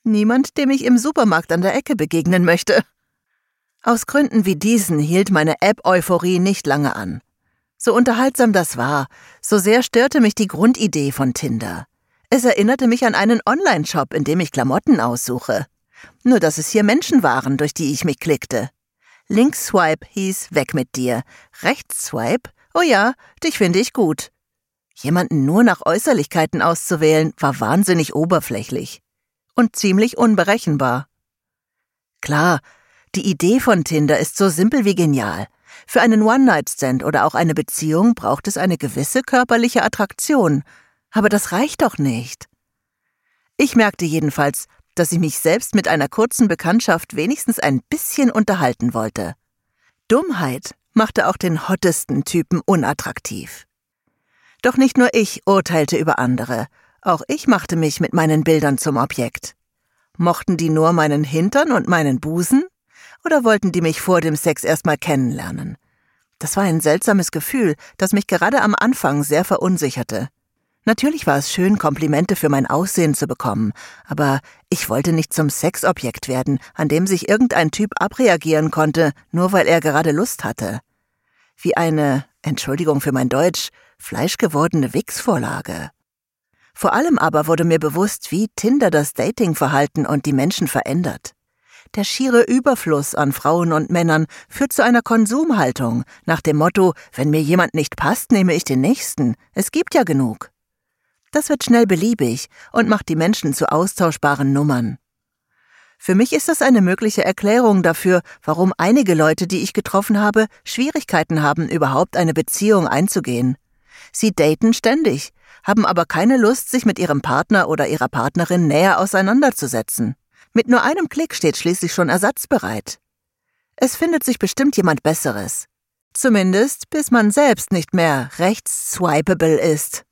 Niemand, dem ich im Supermarkt an der Ecke begegnen möchte. Aus Gründen wie diesen hielt meine App-Euphorie nicht lange an. So unterhaltsam das war, so sehr störte mich die Grundidee von Tinder. Es erinnerte mich an einen Online-Shop, in dem ich Klamotten aussuche. Nur dass es hier Menschen waren, durch die ich mich klickte. Links-Swipe hieß weg mit dir. Rechts-Swipe, oh ja, dich finde ich gut. Jemanden nur nach Äußerlichkeiten auszuwählen, war wahnsinnig oberflächlich. Und ziemlich unberechenbar. Klar, die Idee von Tinder ist so simpel wie genial. Für einen One-Night-Stand oder auch eine Beziehung braucht es eine gewisse körperliche Attraktion. Aber das reicht doch nicht. Ich merkte jedenfalls, dass ich mich selbst mit einer kurzen Bekanntschaft wenigstens ein bisschen unterhalten wollte. Dummheit machte auch den hottesten Typen unattraktiv. Doch nicht nur ich urteilte über andere. Auch ich machte mich mit meinen Bildern zum Objekt. Mochten die nur meinen Hintern und meinen Busen? Oder wollten die mich vor dem Sex erstmal kennenlernen? Das war ein seltsames Gefühl, das mich gerade am Anfang sehr verunsicherte. Natürlich war es schön, Komplimente für mein Aussehen zu bekommen, aber ich wollte nicht zum Sexobjekt werden, an dem sich irgendein Typ abreagieren konnte, nur weil er gerade Lust hatte. Wie eine, Entschuldigung für mein Deutsch, fleischgewordene Wichsvorlage. Vor allem aber wurde mir bewusst, wie Tinder das Datingverhalten und die Menschen verändert. Der schiere Überfluss an Frauen und Männern führt zu einer Konsumhaltung, nach dem Motto, wenn mir jemand nicht passt, nehme ich den nächsten, es gibt ja genug. Das wird schnell beliebig und macht die Menschen zu austauschbaren Nummern. Für mich ist das eine mögliche Erklärung dafür, warum einige Leute, die ich getroffen habe, Schwierigkeiten haben, überhaupt eine Beziehung einzugehen. Sie daten ständig, haben aber keine Lust, sich mit ihrem Partner oder ihrer Partnerin näher auseinanderzusetzen. Mit nur einem Klick steht schließlich schon Ersatz bereit. Es findet sich bestimmt jemand Besseres. Zumindest, bis man selbst nicht mehr rechts-swipeable ist.